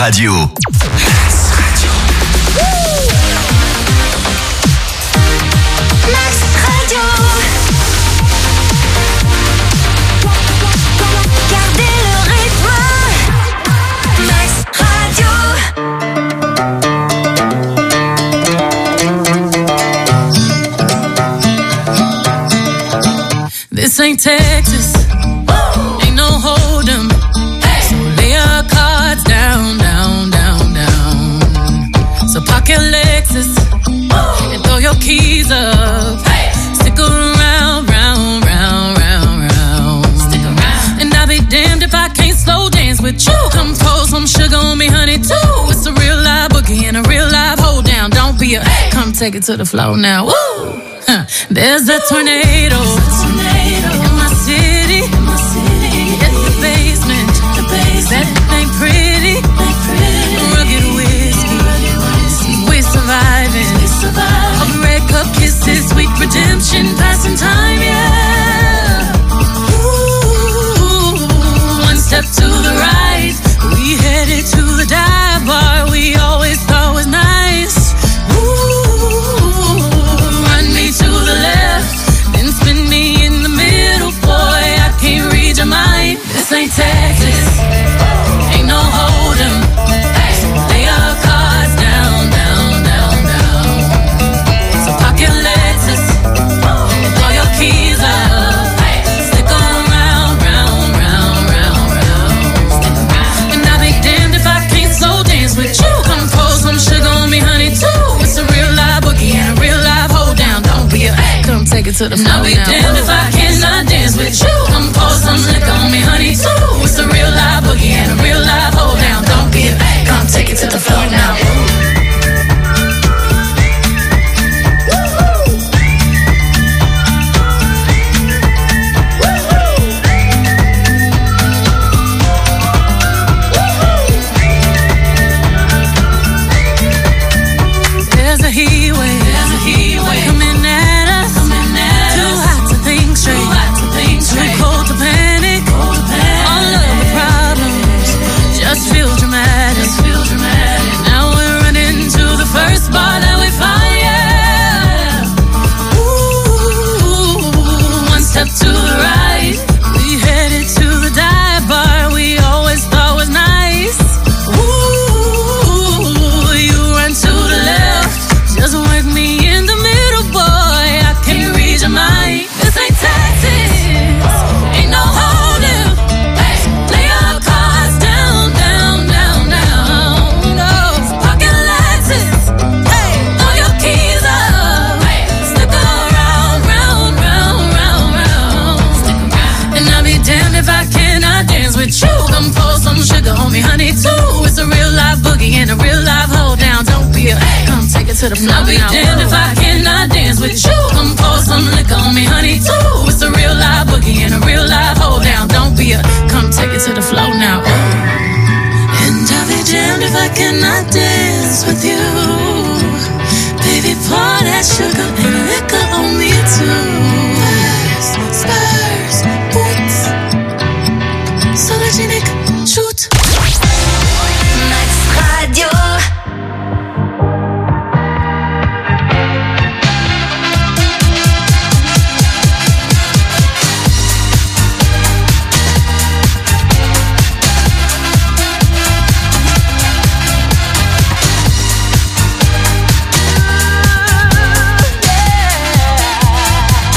Radio. Max Radio. Gardez le rythme. Max Radio. This ain't Texas. Ain't no hold'em. So lay your cards down, down, down, down. So park your Lexus and throw your keys up. Stick around, round, round, round, round. Stick around. And I'll be damned if I can't slow dance with you. Come pour some sugar on me, honey, too. It's a real live boogie and a real live hold down. Don't be a come take it to the floor now. Woo! There's a tornado in my city. It's the basement. That ain't pretty. Rugged whiskey. We're surviving. Of red cup kisses, sweet redemption, passing time, yeah. Ooh, one step to the right, we headed to the dive bar we always thought was nice. Ooh, run me to the left, then spin me in the middle, boy, I can't read your mind. This ain't Texas, ain't no hold'em. Lay your cards down, down, down, down. So park your Lexus and throw your keys up. Stick around, round, round, round, round. And I'll be damned if I can't slow dance with you. Come pour some sugar on me, honey, too. It's a real live boogie and a real live hold down. Don't be a come take it to the floor. I'll be damned if I cannot dance with you. Come pour some liquor on me, honey, too. It's a real live boogie and a real live hold down. Don't be a come take it to the floor now. There's a heat wave coming at us. Too hot to think straight, too cold to panic. All of the problems just feel dramatic. Now we're running to the first bar that we find, yeah. Ooh, one step to the right, we headed to the dive bar we always thought was nice. Ooh, you run to the left, just work me in the middle, boy, I can't read your mind. This ain't Texas, ain't no hold'em. Lay your cards down, down, down, down. No, pocket Lexus, throw your keys up. Stick around, round, round, round, round. And I'll be damned if I cannot dance with you. Come pour some sugar on me, honey, too. It's a real live boogie and a real live hold down. Don't be a come take it to the floor. I'll be damned if I cannot dance with you. Come pour some liquor on me, honey, too. It's a real live boogie and a real live hold down. Don't be a come take it to the floor now. And I'll be damned if I cannot dance with you. Baby, pour that sugar and liquor on me too. Spurs, boots, sologenic, shoot. Max Radio. Yeah.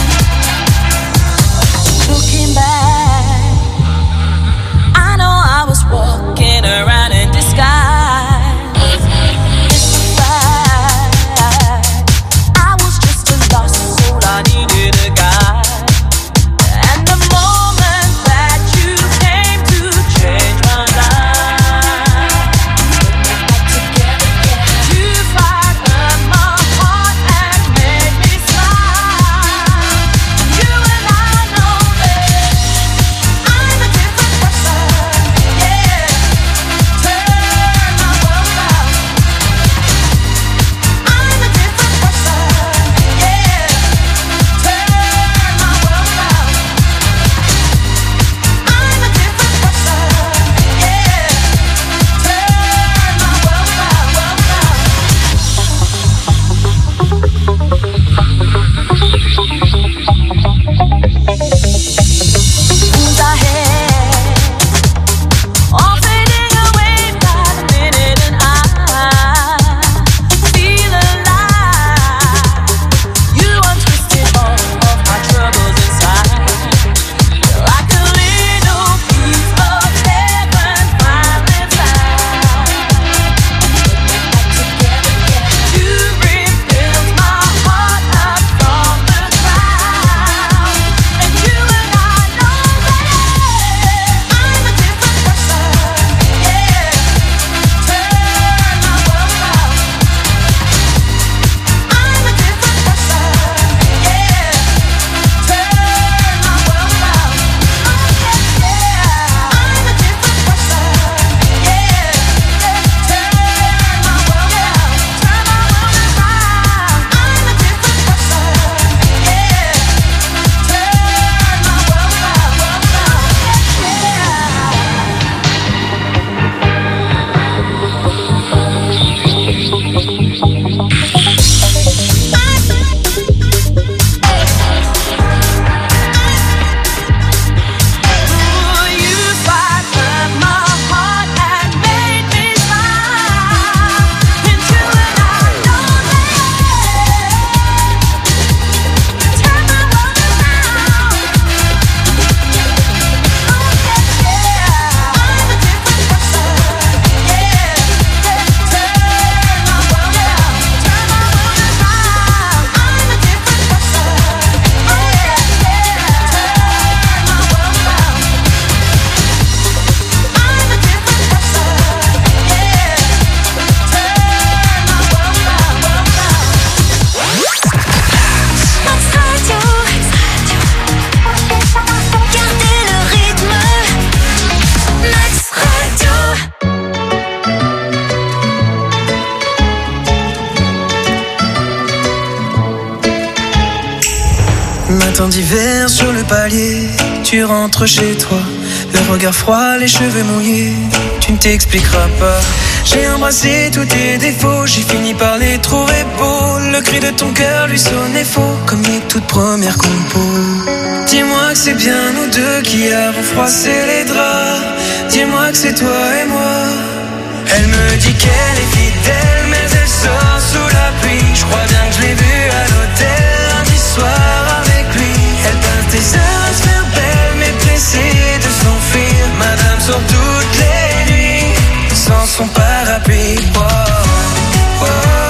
Matin d'hiver sur le palier, tu rentres chez toi, le regard froid, les cheveux mouillés, tu ne t'expliqueras pas. J'ai embrassé tous tes défauts, j'ai fini par les trouver beaux. Le cri de ton cœur lui sonnait faux, comme les toutes premières compos. Dis-moi que c'est bien nous deux qui avons froissé les draps. Dis-moi que c'est toi et moi. Elle me dit qu'elle est fidèle, mais elle sort sous la pluie. Je crois bien que je l'ai vue à l'hôtel lundi soir avec lui. Elle peint tes heures à se faire belle, mais pressée de s'enfuir. Madame sort toutes les nuits sans son parapluie. Oh, oh, oh,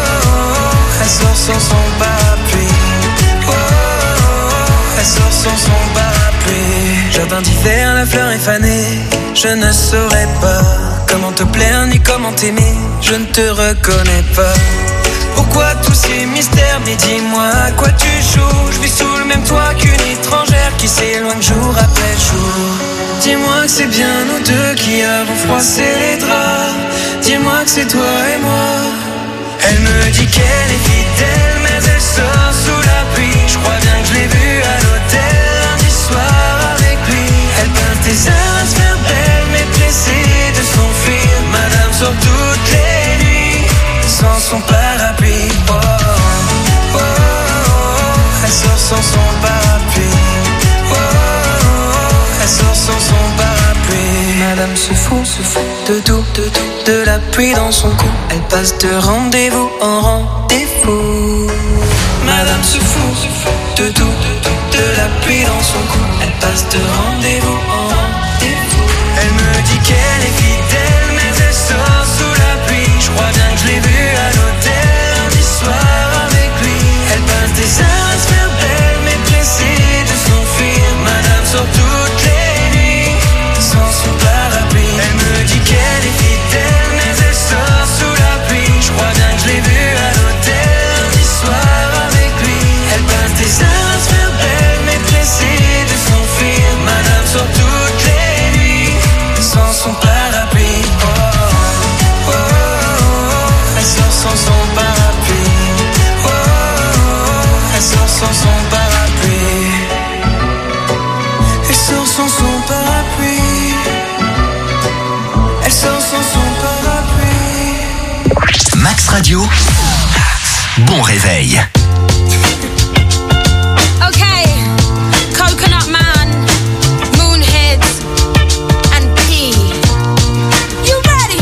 oh. Elle sort sans son parapluie. Oh, oh, oh. Elle sort sans son parapluie. Jardin d'hiver, la fleur est fanée. Je ne saurais pas comment te plaire ni comment t'aimer. Je ne te reconnais pas. Pourquoi tous ces mystères? Mais dis-moi à quoi tu joues. Je vis sous le même toit qu'une étrangère qui s'éloigne jour après jour. Dis-moi que c'est bien nous deux qui avons froissé les draps. Dis-moi que c'est toi et moi. Elle me dit qu'elle est fidèle, mais elle sort sous la pluie. Je crois bien que je l'ai vue à l'hôtel lundi soir avec lui. Elle peint tes heures à se faire belle, mais pressée de s'enfuir. Madame sort toutes les nuits sans son parapluie. Oh, oh, oh, oh. Elle sort sans son parapluie. Oh, oh, oh. Elle sort sans son parapluie. Madame se fout de tout, de la pluie dans son cou. Elle passe de rendez-vous en rendez-vous. Madame se fout de tout, de la pluie dans son cou. Elle passe de rendez-vous en rendez-vous. Elle me dit qu'elle est fidèle, mais elle sort sous la pluie. Je crois bien que je l'ai vue à l'hôtel lundi soir avec lui. Elle peint des heures à se faire belle, mais pressée de s'enfuir. Madame sort toutes les nuits sans son parapluie. Elle me dit qu'elle est fidèle, mais elle sort sous la pluie. Je crois bien que je l'ai vue à l'hôtel lundi soir avec lui. Elle peint des heures à se faire belle, mais pressée de s'enfuir. Madame sort toutes les nuits sans son parapluie. Oh, oh, oh, oh. Elle sort sans son parapluie. Oh, oh, oh. Elle sort sans son parapluie. Elle sort sans son parapluie. Elle sort sans son parapluie. Max Radio. Bon réveil. Okay, Coconut Man, Moonheads, and P. You ready?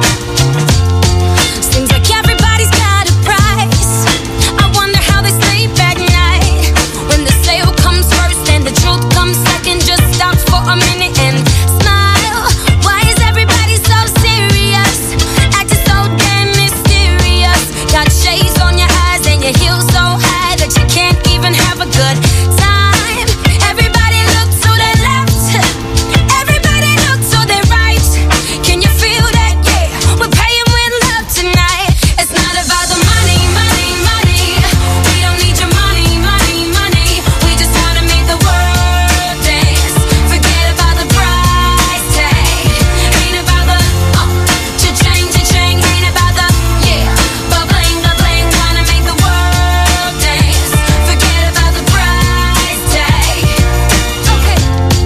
Seems like everybody's got a price. I wonder how they sleep at night. When the sale comes first and the truth comes second, just stop for a minute and smile. Why is everybody so serious? Acting so damn mysterious. Got shades on your eyes and your heels so high that you can't even have a good time. Everybody look to the left. Everybody look to the right. Can you feel that? Yeah, we're paying with love tonight. It's not about the money, money, money. We don't need your money, money, money. We just wanna make the world dance. Forget about the price tag. Ain't about the cha-ching, cha-ching. Ain't about the ba-bling, ba-bling. Wanna make the world dance. Forget about the price tag. Okay,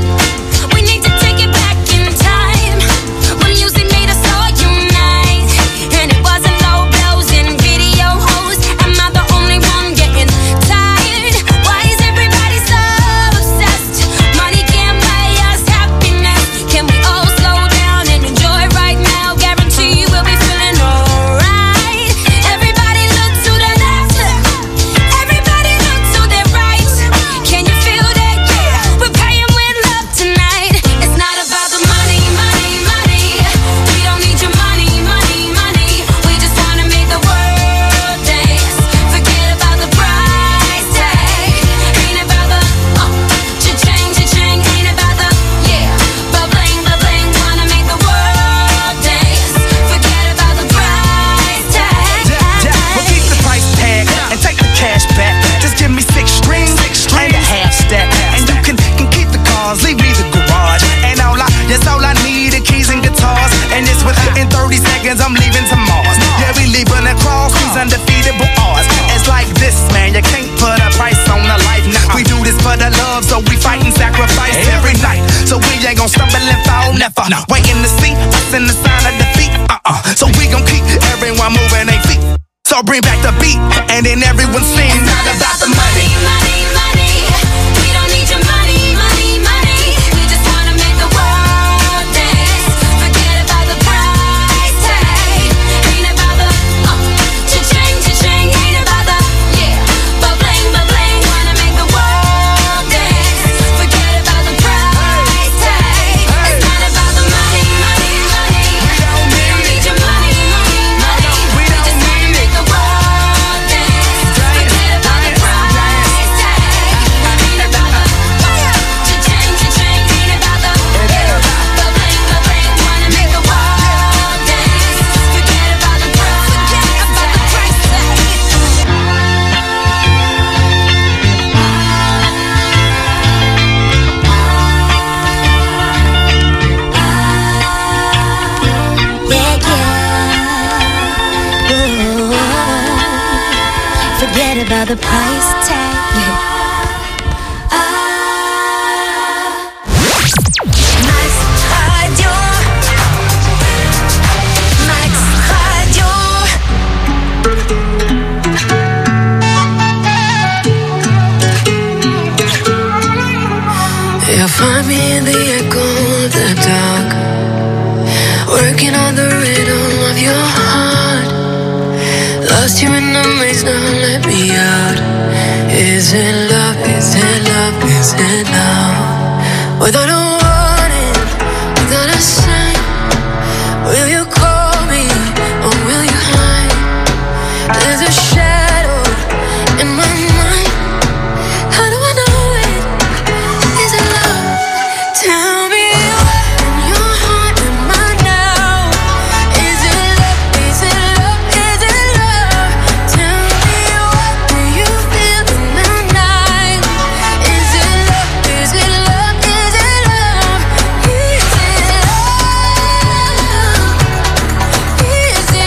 we need to take it back in time when music made us all unite, and it wasn't low blows and video hoes. Am I the only one getting tired? Why is everybody so obsessed? Money can't buy us happiness. Can we all slow down and enjoy right now? Guarantee we'll be feeling alright. Everybody look to the left. Everybody look to the right. Can you feel that? Yeah, we're paying with love tonight. It's not about the money, money, money. We don't need your money, money, money. We just wanna make the world dance. Forget about the price tag. Ain't about the cha-ching, cha-ching. Ain't about the ba-bling, ba-bling. Wanna make the world dance. Forget about the price tag. Well, keep the price tag and take the cash back. Just give me 6 strings and a half stack. And you can keep the cars, leave me the garage. And all I need are keys and guitars. And it's within 30 seconds I'm leaving to Mars. Yeah, we leaving across these undefeatable odds. It's like this, man, you can't put a price on a life. Now we do this for the No. Waiting to see us in the sign of defeat. So we gon' keep everyone moving their feet. So bring back the beat, and then everyone sing. It's not about the money, money, money. We don't need your money, money, money. We just wanna make the world dance. Forget about the price tag. Ain't about the cha-ching, cha-ching. Ain't about the ba-bling, ba-bling. Wanna make the world dance. Forget about the price tag. It's not about the money, money, money. We don't need your money, money, money. We just wanna make the world dance. Forget about the price tag. Ain't about the cha-ching, cha-ching. Ain't about the ba-bling, ba-bling. Wanna make the world dance. Forget about the price Forget about the price tag. Max Radio. Max Radio. You'll find me in the echo of the dark, working on the rhythm of your heart. Lost you in the maze, now let me out. Is it love? Is it love? Is it love? Without a warning, without a sign, will you call me or will you hide? There's a shadow in my mind. How do I know it? Is it love? Tell me what in your heart am I now? Is it love? Is it love? Is it love? Tell me what do you feel in the night? Is it love? Is it love? Is it love? Is it love? Is it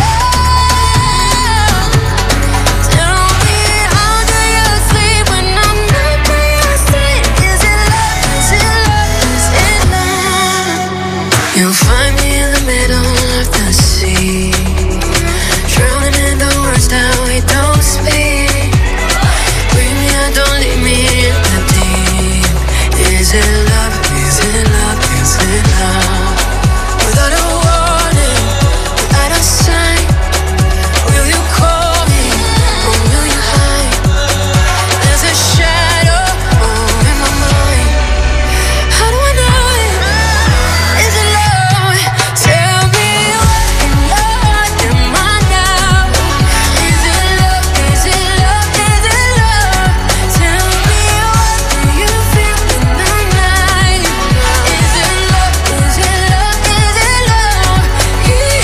love? Tell me how do you sleep when I'm not by your side? Is it love? Is it love? Is it love? You'll find me in the middle of the sea, drowning in the words that we don't speak. Bring me out, don't leave me in the deep. Is it love? Is it love? Is it love? Without a warning, without a sign, will you call me or will you hide? There's a shadow in my mind. How do I know it? Is it love? Tell me what in your heart am I now? Is it love? Is it love? Is it love? Tell me what do you feel in the night? Is it love? Is it love? Is it love? Is it love? Is it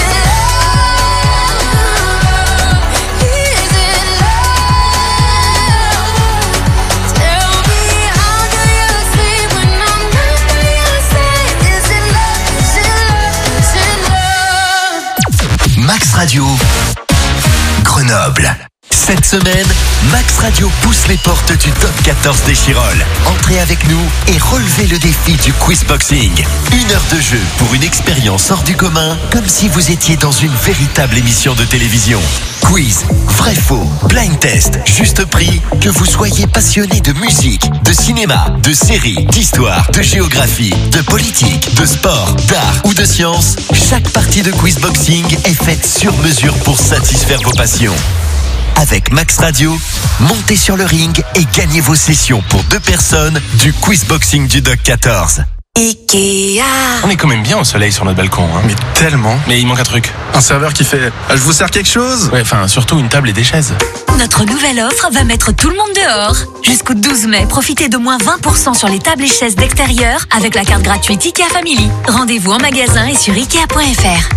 love? Tell me how do you sleep when I'm not by your side? Is it love? Is it love? Is it love? Max Radio, Grenoble. Cette semaine, Max Radio pousse les portes du Top 14 des Chirolles. Entrez avec nous et relevez le défi du quiz boxing. 1 heure de jeu pour une expérience hors du commun, comme si vous étiez dans une véritable émission de télévision. Quiz, vrai faux, blind test, juste prix, que vous soyez passionné de musique, de cinéma, de séries, d'histoire, de géographie, de politique, de sport, d'art ou de science, chaque partie de quiz boxing est faite sur mesure pour satisfaire vos passions. Avec Max Radio, montez sur le ring et gagnez vos sessions pour 2 personnes du quiz boxing du Doc 14. Ikea. On est quand même bien au soleil sur notre balcon, hein. Mais tellement. Mais il manque un truc. Un serveur qui fait « Je vous sers quelque chose ?» Ouais, enfin, surtout une table et des chaises. Notre nouvelle offre va mettre tout le monde dehors. Jusqu'au 12 mai, profitez de moins 20% sur les tables et chaises d'extérieur avec la carte gratuite Ikea Family. Rendez-vous en magasin et sur Ikea.fr.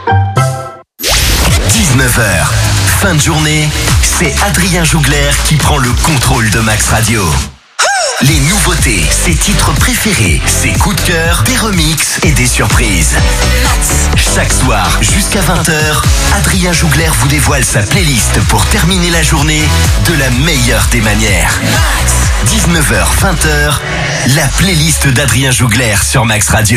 19h, fin de journée, c'est Adrien Jougler qui prend le contrôle de Max Radio. Les nouveautés, ses titres préférés, ses coups de cœur, des remixes et des surprises. Chaque soir, jusqu'à 20h, Adrien Jougler vous dévoile sa playlist pour terminer la journée de la meilleure des manières. 19h, 20h, la playlist d'Adrien Jougler sur Max Radio.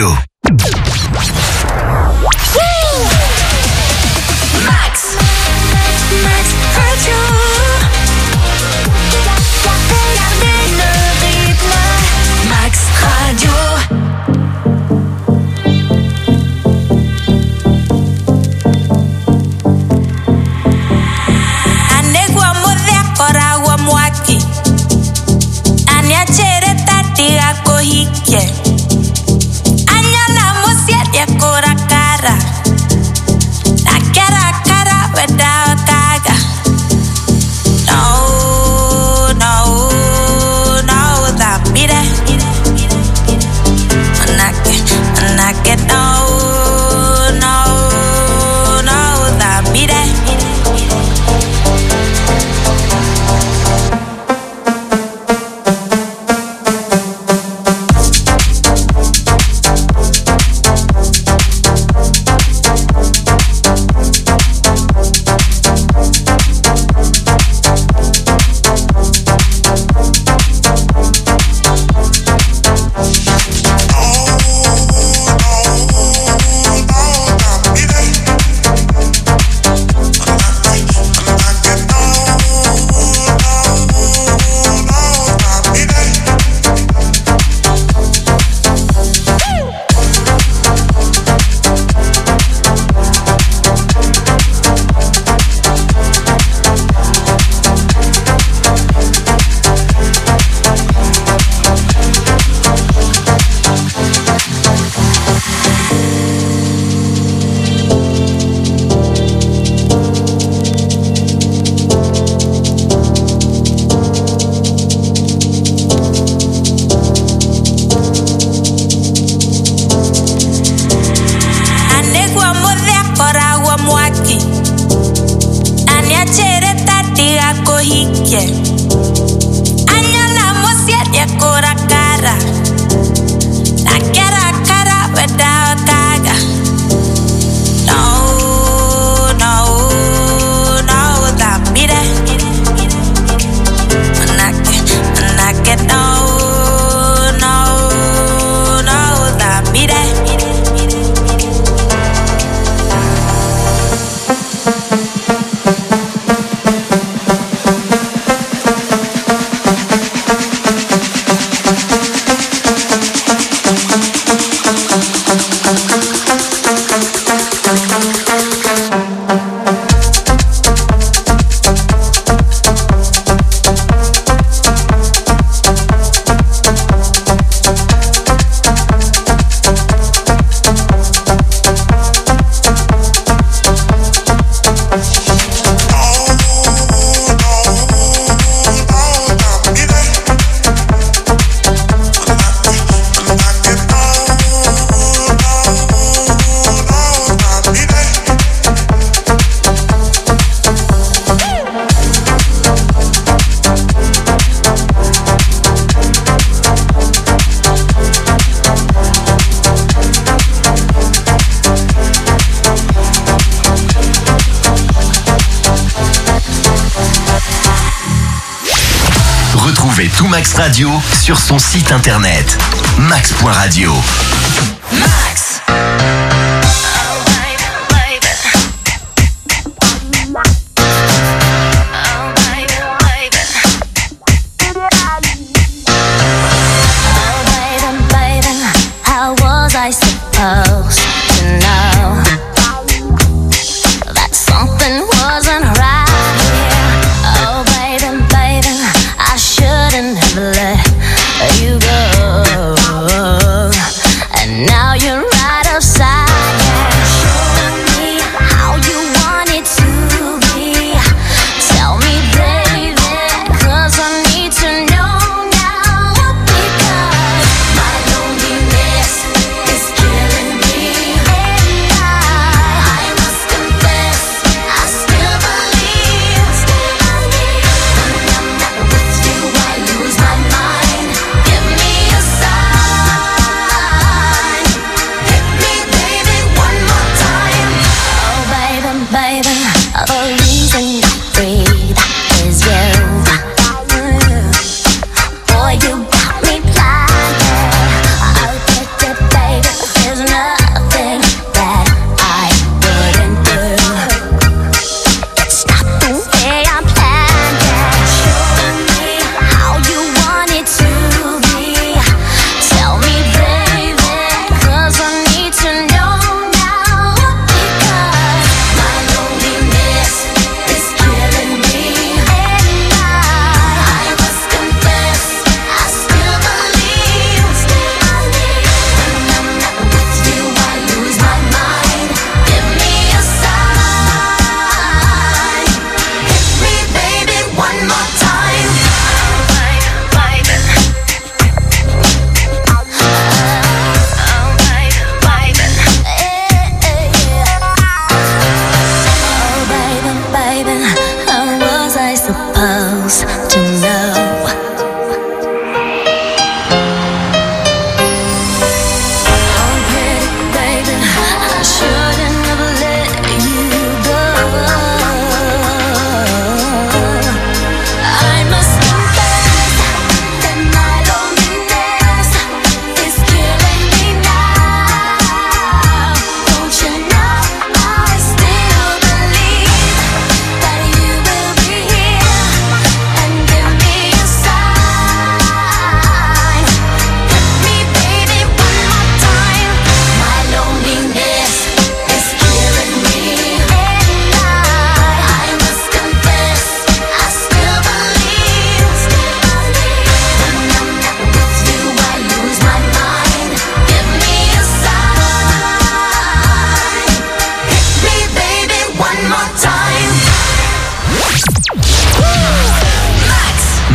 Retrouvez tout Max Radio sur son site internet max.radio. Max. I supposed to know that something wasn't right here? Oh, baby, baby, I shouldn't have let you go. And now you're right outside. Show me how you want it to be. Tell me, baby, 'cause I need to know now. Because my loneliness is killing me, and I must confess, I still believe. When I'm not with you, I lose my mind. Give me a sign. Hit me, baby, one more time. Oh, baby, baby, the reason I breathe is you. Boy, you got me blinded. Oh, baby, there's no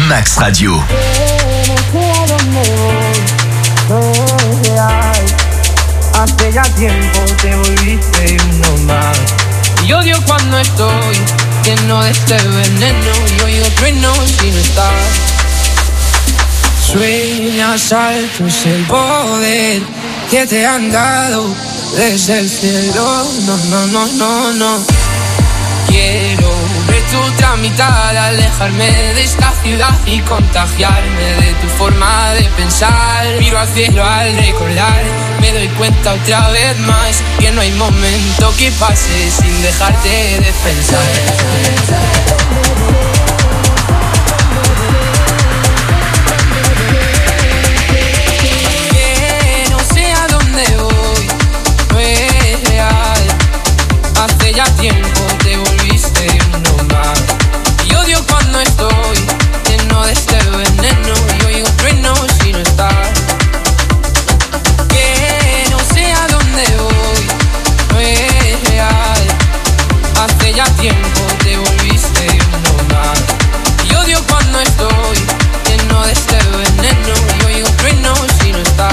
Max Radio. Hace ya tiempo te volviste uno más. Y odio cuando estoy lleno de este veneno y oigo truenos si no estás. Sueñas alto, es el poder que te han dado desde el cielo. No, no, no, no, no. Quiero ver tu otra mitad, alejarme de esta ciudad y contagiarme de tu forma de pensar. Miro al cielo al recordar, me doy cuenta otra vez más que no hay momento que pase sin dejarte de pensar. Que no sé a dónde voy, no es real. Hace ya tiempo te volviste uno más. Y odio cuando estoy lleno de este veneno y oigo truenos si no estás. Que no sé a dónde voy, no es real. Hace ya tiempo te volviste uno más. Y odio cuando estoy lleno de este veneno y oigo truenos si no estás.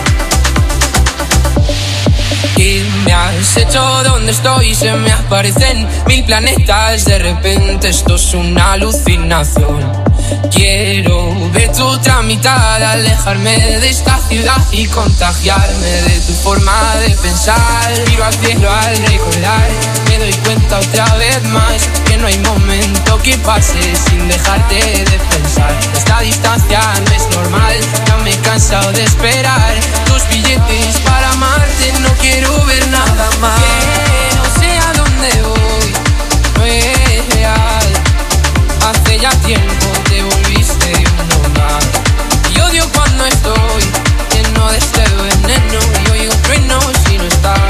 ¿Qué me has hecho? ¿Dónde estoy? Se me aparecen mil planetas. De repente esto es una alucinación. Quiero ver tu otra mitad, alejarme de esta ciudad y contagiarme de tu forma de pensar. Miro al cielo al recordar, me doy cuenta otra vez más que no hay momento que pase sin dejarte de pensar. Esta distancia no es normal, ya me he cansado de esperar tus billetes para amarte, no quiero ver nada más. Que no sé a dónde voy, no es real. Hace ya tiempo te volviste uno más. Y odio cuando estoy lleno de este veneno y oigo truenos si no estás.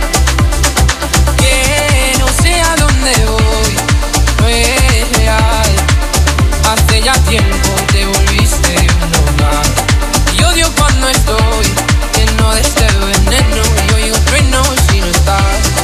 Que no sé a dónde voy, no es real. Hace ya tiempo te volviste uno más. Y odio cuando estoy lleno de este veneno y oigo truenos si no estás.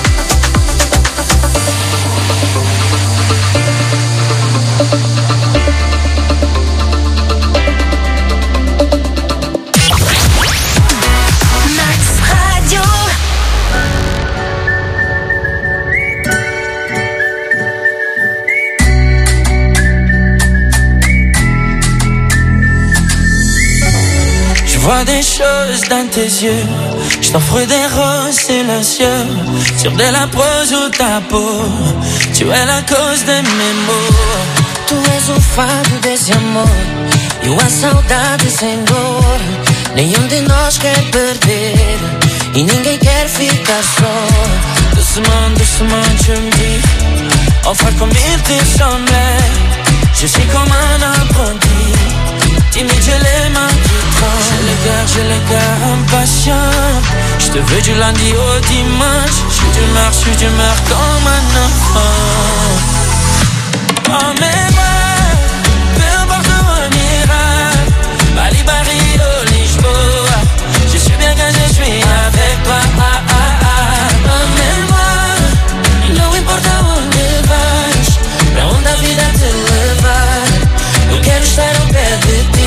Je vois des choses dans tes yeux, je t'offre des roses silencieux sur de la prose ou ta peau. Tu es la cause de mes maux. Tu és o fado desse amor e a saudade sem dor. Nenhum de nós quer perder e ninguém quer ficar só. Doucement, doucement tu me dis, enfin comme il te semblait. Je suis comme un apprenti, timide j'ai les mains qui tremblent. J'ai le cœur impatient, je te veux du lundi au dimanche. Je suis d'humeur comme un enfant. Emmène-moi, peu importe où on ira, Bali, Barrio, Lisboa. Je suis bien quand je suis avec toi. Emmène-moi, não importa onde vais, pra onde a vida te levar. Eu quero estar ao pé de ti.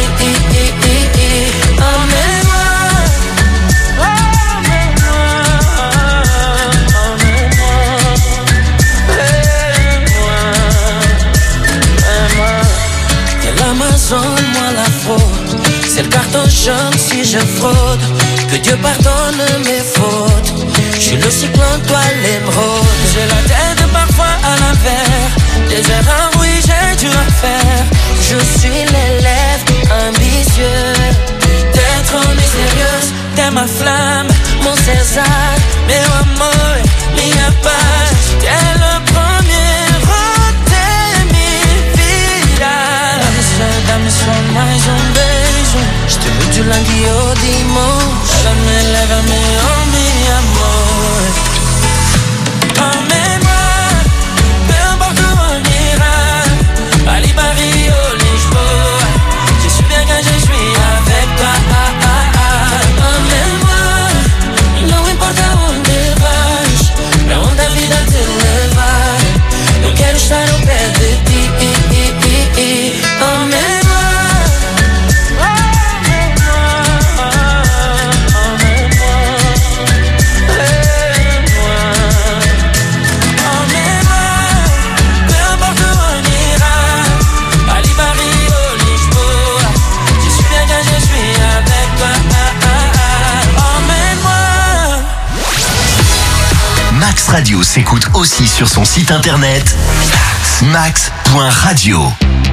Emmène-moi, l'Amazone, moi la fraude. C'est le carton jaune si je fraude. Que Dieu pardonne mes fautes. Je suis le cyclone, toi l'émeraude. J'ai la tête parfois à l'envers. Des erreurs, oui, j'ai dû en faire. je suis l'élève ambitieux. T'es trop mystérieuse, t'es ma flamme, mon César, meu amor, minha paz. T'es le premier de minha vida. Dá-me só mais beijo. Je te veux du lundi au dimanche. Lève-me, oh mi amor. Emmène-moi, peu importe où on ira. Bali, Barrio, Lisboa. Je suis bien quand je suis avec toi. Emmène-moi, Radio s'écoute aussi sur son site internet max.radio.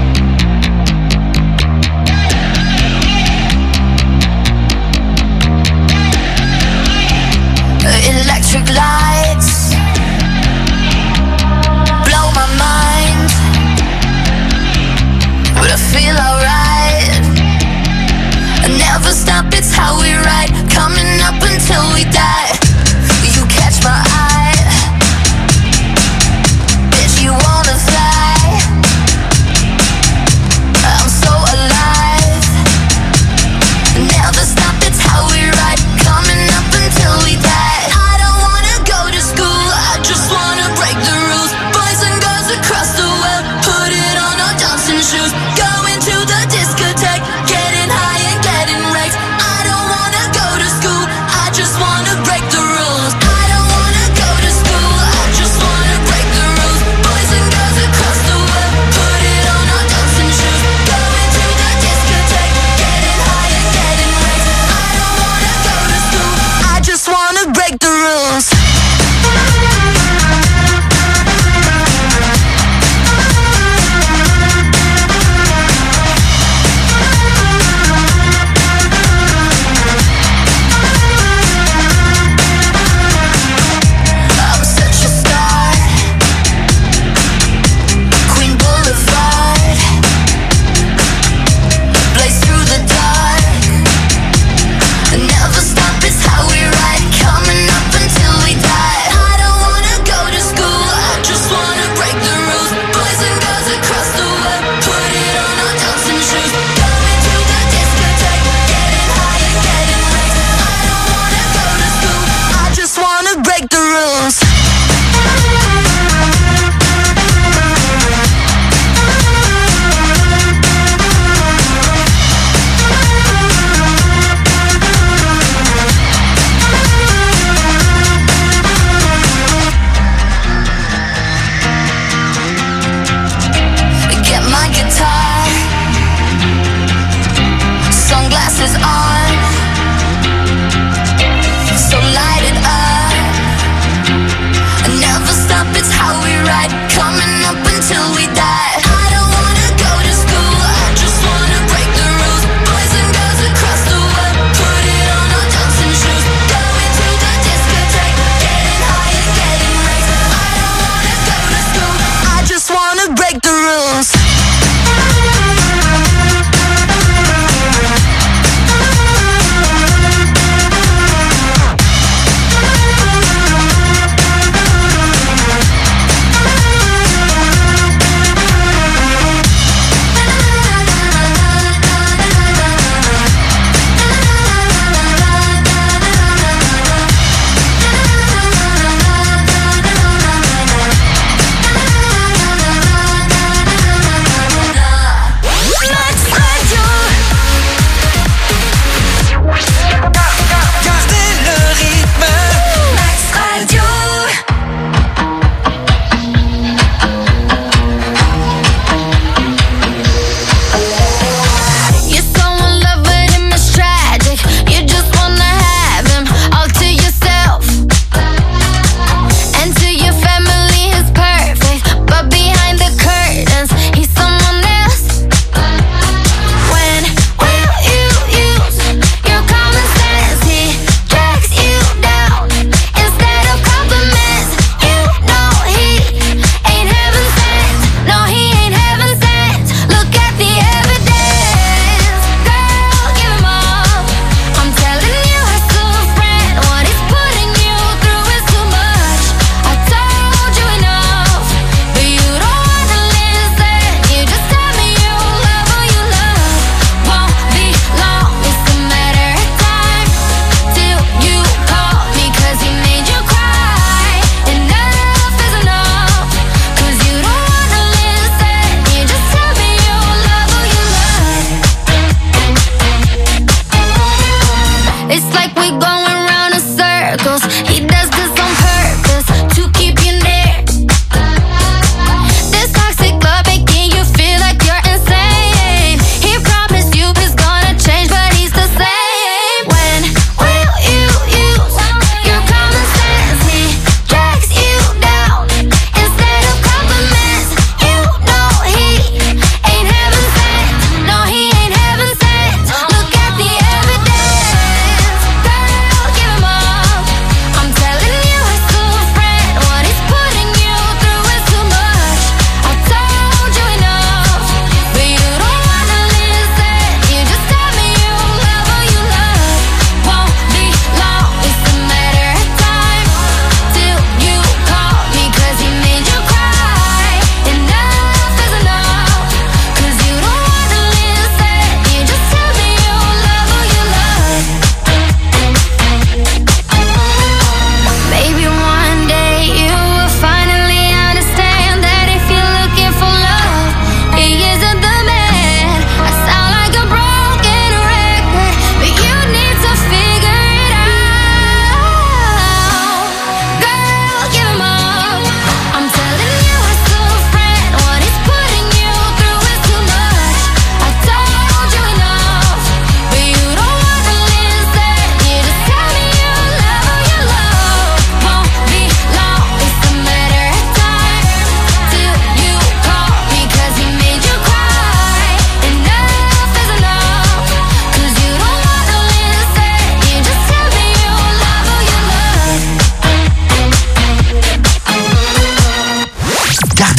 Electric lights blow my mind, but I feel alright. I never stop, it's how we ride, coming up until we die. You catch my eye, bitch, you wanna fly.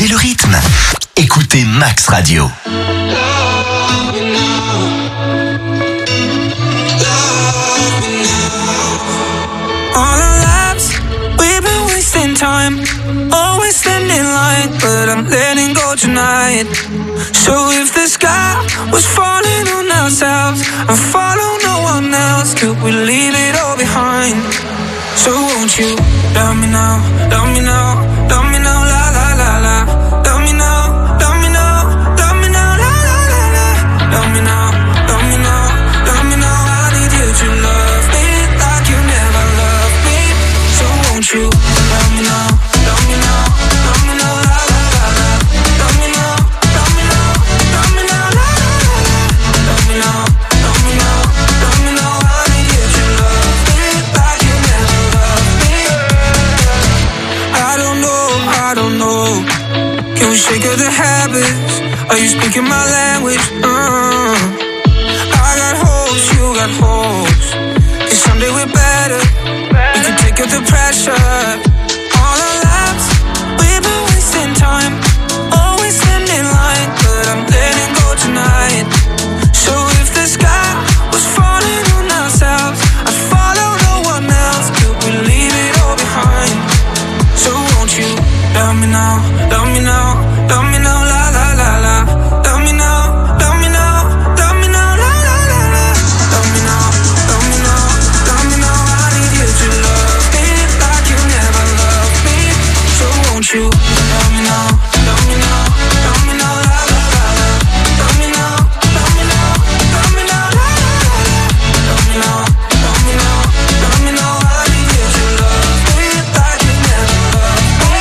Gardez le rythme. Écoutez Max Radio. All our lives, we've been wasting time, always standing in line, but I'm letting go tonight. So if the sky was falling on ourselves and follow no one else, could we leave it all behind? So won't you love me now, love me now, love me now, la la la la. Love me now, love me now, love me now, la la la la. Love me now, love me now, love me now. I need you to love me like you never loved me. So won't you love me now, love me now, love me now, la la la la. Love me now, love me now, love me now, la la la la. Love me now, love me now, love me now. I need you to love me like you never loved me. I don't know. Can we shake of the habits? Are you speaking my language? I got hopes, you got hopes. 'Cause someday we're better. We can take up the pressure. All our lives, we've been wasting time, always standing in line, but I'm letting go tonight. So if the sky was falling on ourselves, I'd follow no one else. Could we leave it all behind? So won't you love me now, love me now, love me now, la la la la. Love me now, love me now, love me now, la la la la. Love me now, love me now, love me now. I need you to love me like you never loved me. So won't you love me now, love me now, love me now, la la la la. Love me now, love me now, love me now, la la la la. Love me now, love me now, love me now. I need you to love me like you never loved me.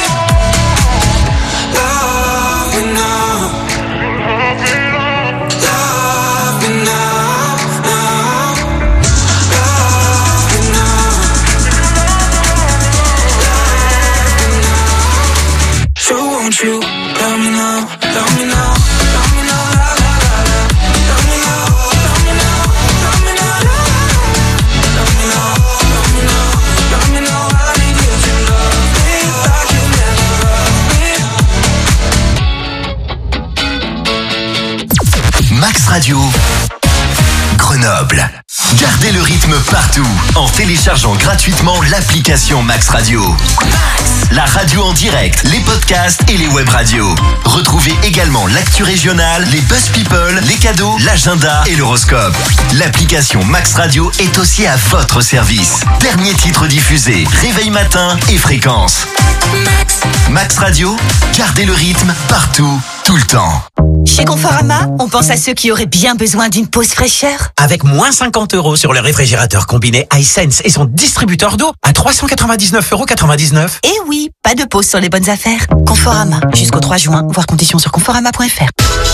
Love me now, love me now, now. Love me now, so won't you love me now, love me now, love me now, la la la la. Love me now, love me now, love me now, la la la la. Love me now, love me now, love me now. I need you to love me like you never loved me. Max Radio, Grenoble. Gardez le rythme partout en téléchargeant gratuitement l'application Max Radio. La radio en direct, les podcasts et les web radios. Retrouvez également l'actu régionale, les buzz people, les cadeaux, l'agenda et l'horoscope. L'application Max Radio est aussi à votre service. Dernier titre diffusé, réveil matin et fréquence. Max Radio, gardez le rythme partout, tout le temps. Chez Conforama, on pense à ceux qui auraient bien besoin d'une pause fraîcheur. Avec moins 50 € sur le réfrigérateur combiné iSense et son distributeur d'eau à 399,99 €. Et oui, pas de pause sur les bonnes affaires. Conforama, jusqu'au 3 juin, voir conditions sur conforama.fr.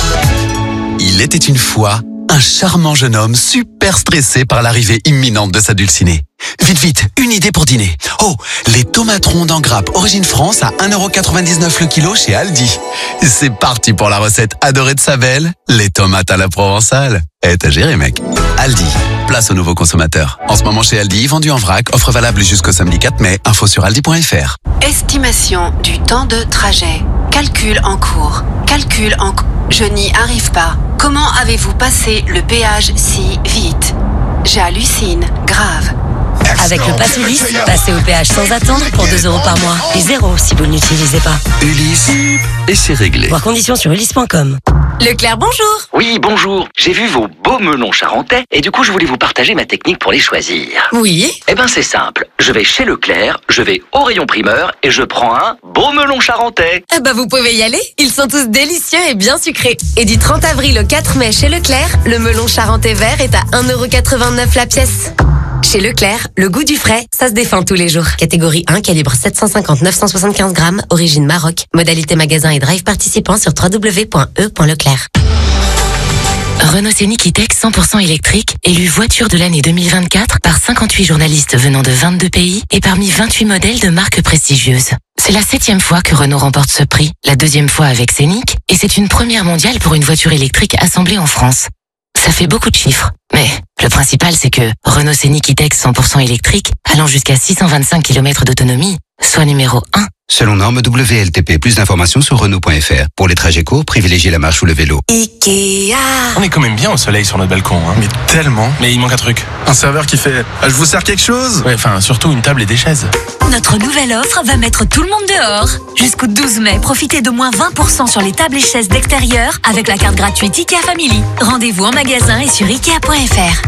Il était une fois un charmant jeune homme super stressé par l'arrivée imminente de sa dulcinée. Vite, vite, une idée pour dîner. Oh, les tomates rondes en grappe origine France à 1,99 € le kilo chez Aldi. C'est parti pour la recette adorée de sa belle, les tomates à la provençale. T'as géré, mec. Aldi, place aux nouveaux consommateurs. En ce moment chez Aldi, vendu en vrac, offre valable jusqu'au samedi 4 mai, info sur aldi.fr. Estimation du temps de trajet. Calcul en cours. Calcul en cours. Je n'y arrive pas. Comment avez-vous passé le péage si vite? J'hallucine. Grave. Avec le Pass Ulysse, passez au péage sans attendre pour 2 € par mois. Et 0 si vous ne l'utilisez pas. Ulysse, et c'est réglé. Voir conditions sur ulysse.com. Leclerc, bonjour. Oui, bonjour. J'ai vu vos beaux melons charentais et du coup, je voulais vous partager ma technique pour les choisir. Oui. Eh ben, c'est simple. Je vais chez Leclerc, je vais au rayon primeur et je prends un beau melon charentais. Eh ben, vous pouvez y aller. Ils sont tous délicieux et bien sucrés. Et du 30 avril au 4 mai chez Leclerc, le melon charentais vert est à 1,89 € la pièce. Chez Leclerc, le goût du frais, ça se défend tous les jours. Catégorie 1, calibre 750-975 grammes, origine Maroc. Modalité magasin et drive participant sur www.e.leclerc. Renault Scénic E-Tech 100% électrique, élu voiture de l'année 2024 par 58 journalistes venant de 22 pays et parmi 28 modèles de marques prestigieuses. C'est la 7e fois que Renault remporte ce prix, la 2e fois avec Scénic, et c'est une première mondiale pour une voiture électrique assemblée en France. Ça fait beaucoup de chiffres, mais le principal c'est que Renault Scénic E-Tech 100% électrique, allant jusqu'à 625 km d'autonomie, soit numéro 1 selon norme WLTP. Plus d'informations sur Renault.fr. Pour les trajets courts, privilégiez la marche ou le vélo. Ikea. On est quand même bien au soleil sur notre balcon. Hein. Mais tellement. Mais il manque un truc. Un serveur qui fait « Je vous sers quelque chose ?» Ouais, enfin, surtout une table et des chaises. Notre nouvelle offre va mettre tout le monde dehors. Jusqu'au 12 mai, profitez de moins 20% sur les tables et chaises d'extérieur avec la carte gratuite IKEA Family. Rendez-vous en magasin et sur Ikea.fr.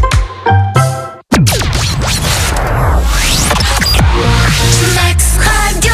Max Radio.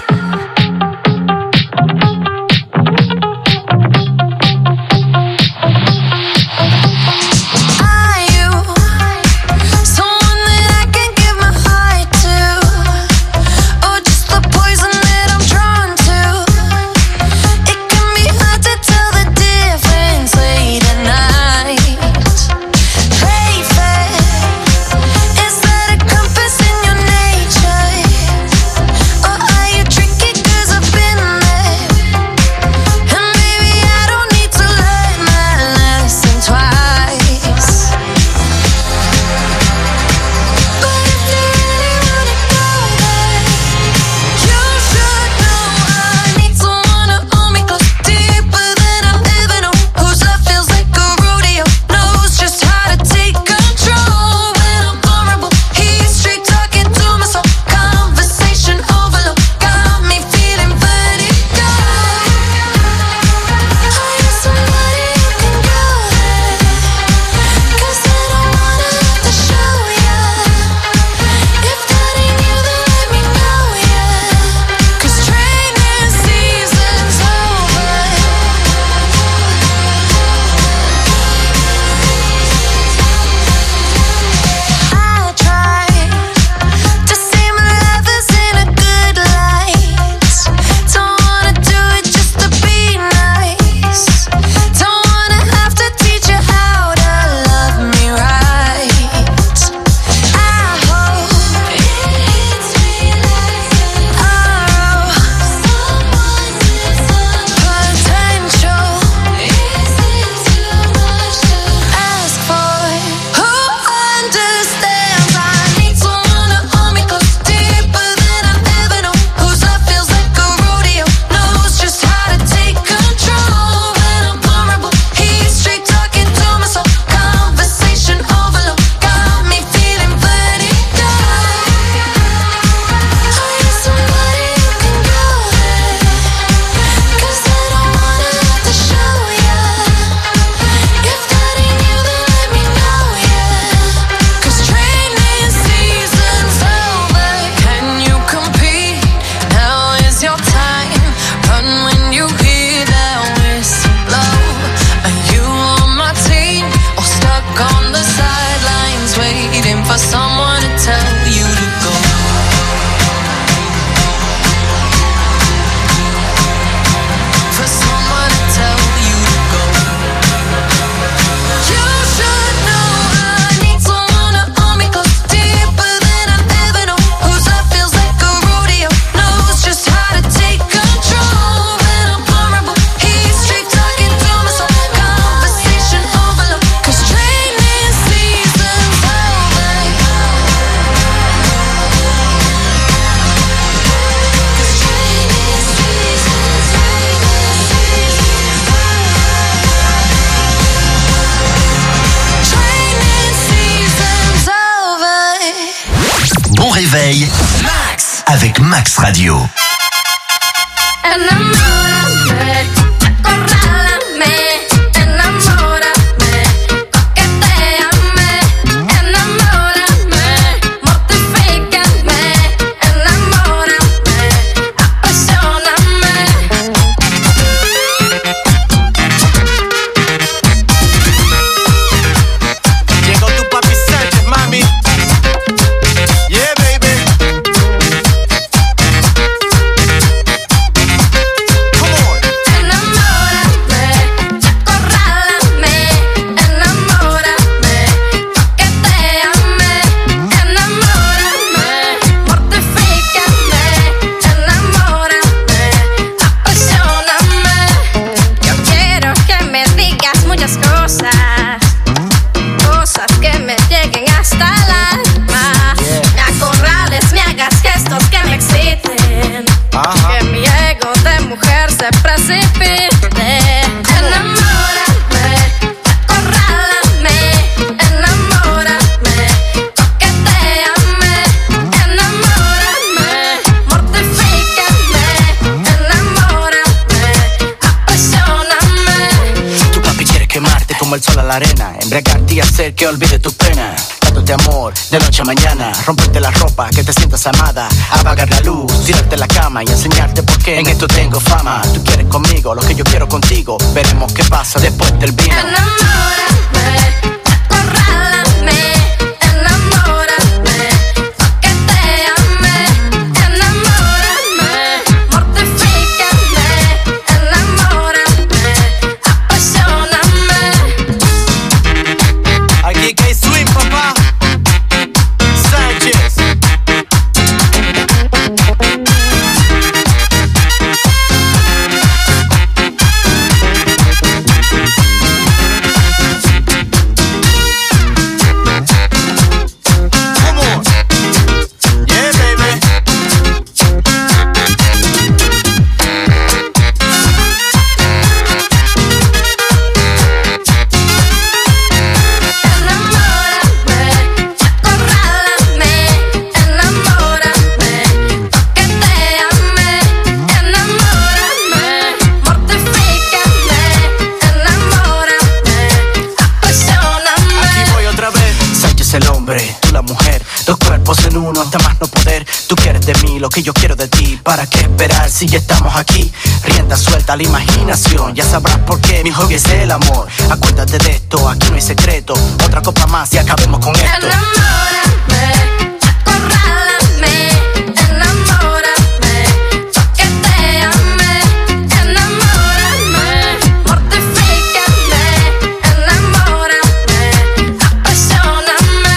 réveil Max avec Max Radio. se precipite. Enamórame, acorrálame, enamórame, toquetéame, enamórame, mortifícame, enamórame, apasioname. Tu papi quiere quemarte como el sol a la arena, embriagarte y hacer que olvide tu pena. Dándote amor de noche a mañana, romperte la ropa, que te sientas amada, apagar la luz, tirarte a la cama y enseñarte por qué en esto tengo fama. Tú quieres conmigo lo que yo quiero contigo, veremos qué pasa después del vino. Enamórame, acorrálame, enamórame, toquetéame, enamórame, mortifícame, enamórame, apasioname. Aquí que hay swing, papá. Sánchez. Come on. Yeah, baby. Enamórame, acorrálame, enamórame, toquetéame, enamórame, mortifícame, enamórame, apasioname. Aquí voy otra vez. Sánchez el hombre, tú la mujer, dos cuerpos en uno hasta más no poder. Tú quieres de mí lo que yo quiero de ti. ¿Para qué esperar si ya estamos aquí? Rienda suelta a la imaginación, ya sabrás por qué mi hobby es el amor. Acuérdate de esto, aquí no hay secreto. Otra copa más y acabemos con esto. Enamórame, acorrálame, enamórame, toquetéame, enamórame, mortifícame, enamórame, apasioname.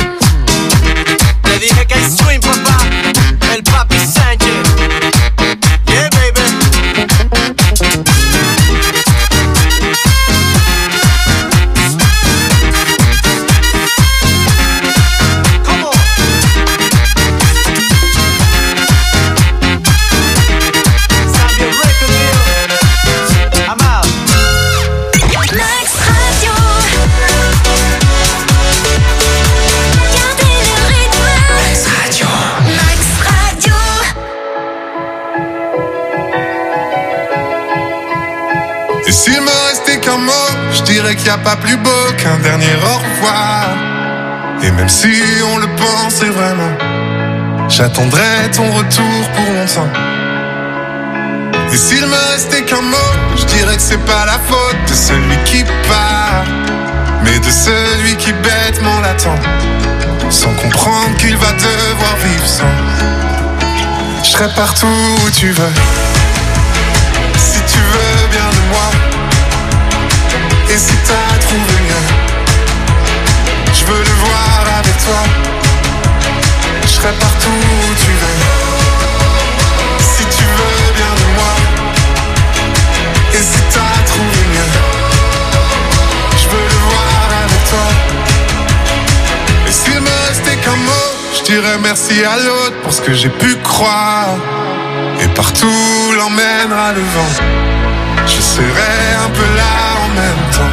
Le dije que hay swing, papá. El papi Sánchez. Yeah, baby. Come on. Sabio record deal. I'm out. Max Radio. Gardez le rythme. Max Radio. Max Radio. Et s'il me restait qu'un mot, je dirais qu'il n'y a pas plus beau qu'un dernier au revoir. Et même si on le pensait vraiment, j'attendrai ton retour pour longtemps. Et s'il me restait qu'un mot, je dirais que c'est pas la faute de celui qui part, mais de celui qui bêtement l'attend, sans comprendre qu'il va devoir vivre sans. Je serai partout où tu veux, si tu veux bien de moi. Et si t'as trouvé mieux, je veux le voir avec toi. Je serai partout où tu veux, si tu veux bien de moi. Et si t'as trouvé mieux, je veux le voir avec toi. Et s'il me restait qu'un mot, je dirais merci à l'autre pour ce que j'ai pu croire. Et partout l'emmènera le vent, je serai un peu là en même temps.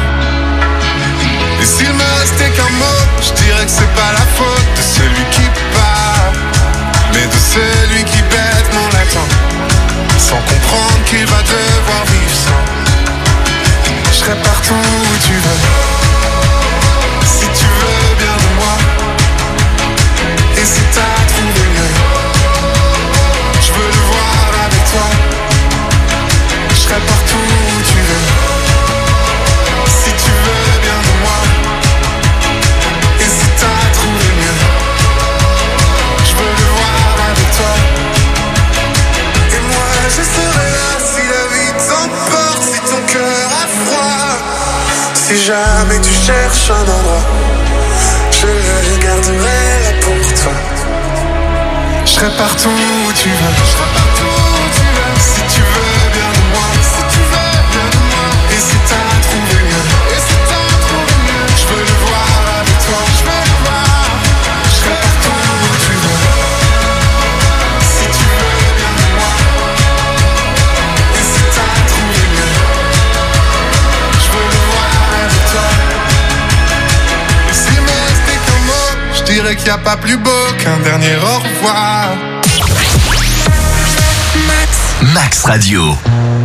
Et s'il me restait qu'un mot, je dirais que c'est pas la faute de celui qui part, mais de celui qui bêtement l'attend, sans comprendre qu'il va devoir vivre sans. Je serai partout où tu veux, si tu veux bien de moi. Et si t'as trouvé mieux, je veux le voir avec toi. Je serai partout où tu veux, si tu veux bien de moi. Et si t'as trouvé mieux, je veux le voir avec toi. Et moi je serai là si la vie t'emporte, si ton cœur a froid. Si jamais tu cherches un endroit, je le garderai là pour toi. Je serai partout où tu veux, je serai partout où tu veux. Si tu veux bien de moi, si tu veux bien de moi. Et si t'as trouvé mieux, et si t'as trouvé mieux, je veux le voir avec toi, je veux le voir. Je serai partout où tu veux, si tu veux bien de moi. Et si t'as dirais qu'il n'y a pas plus beau qu'un dernier au revoir. Max Radio.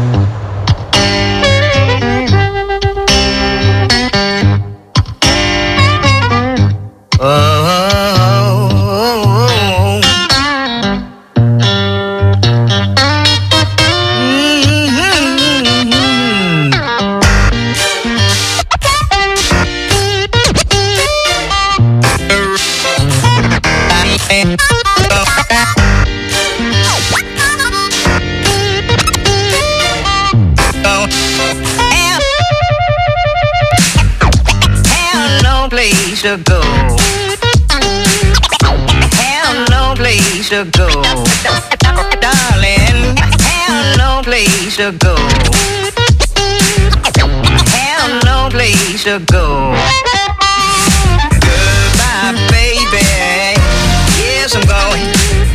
To go. Have no place to go. Darling, have no place to go. Have no place to go. Goodbye, baby. Yes, I'm going.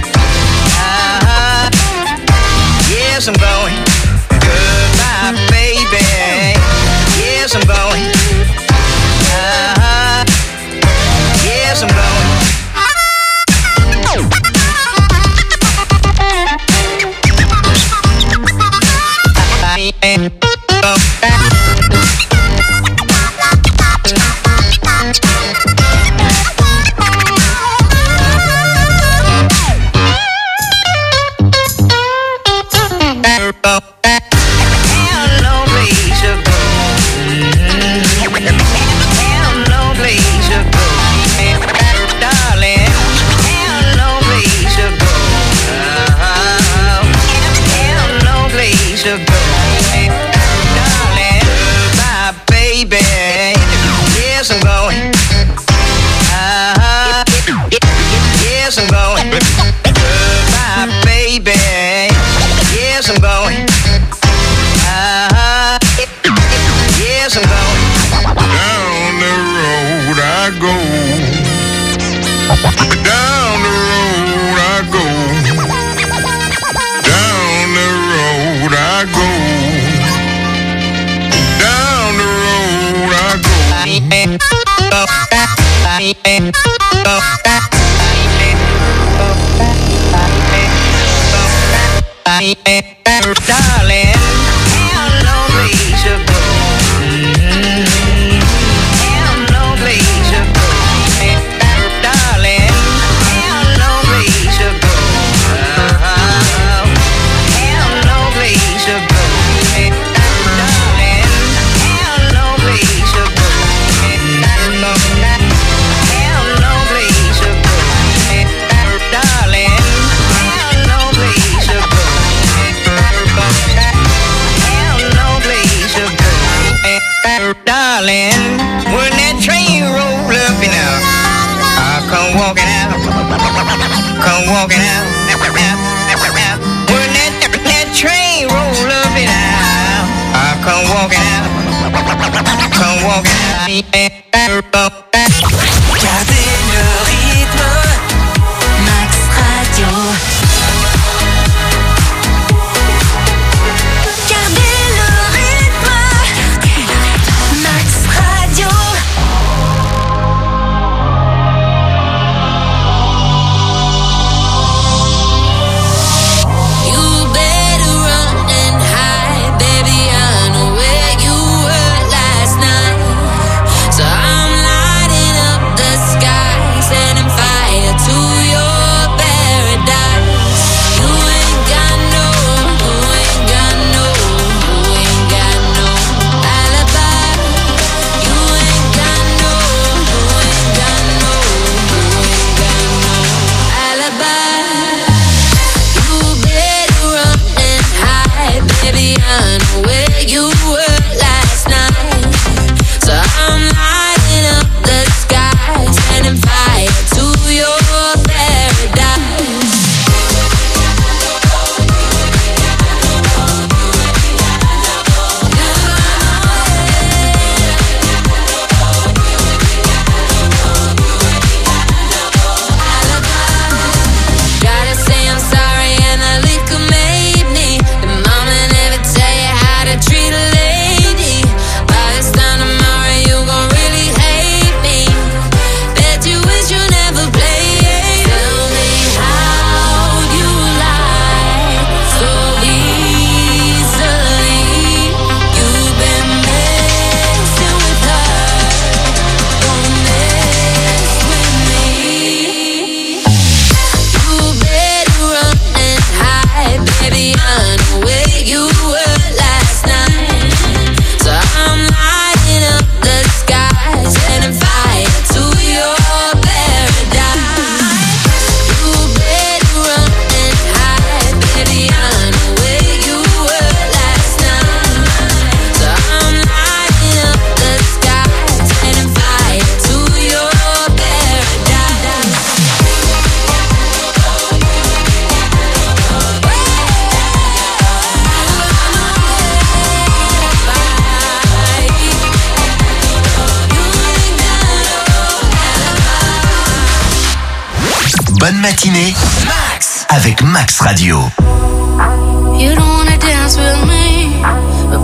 Yes, I'm going. Goodbye, baby. Yes, I'm going. Yes, I'm going. Yes, I'm going. Goodbye, baby. Yes, I'm going. Yes, I'm going. Down the road I go. Down the road I go. Down the road I go. Down the road I go. Darling, have no place to go. Have no place to go. Darling, have no place to go. Have no place to go. Darling, have no place to go. Have no place to go. Darling, have no place to go. Darling, when that train roll up and out, I come walking out, come walking out. When that train roll up and out, I come walking out, come walking out. Gardez le rythme. Max Radio. So I'm lighting bonne matinée avec Max Radio. You don't wanna dance with me, but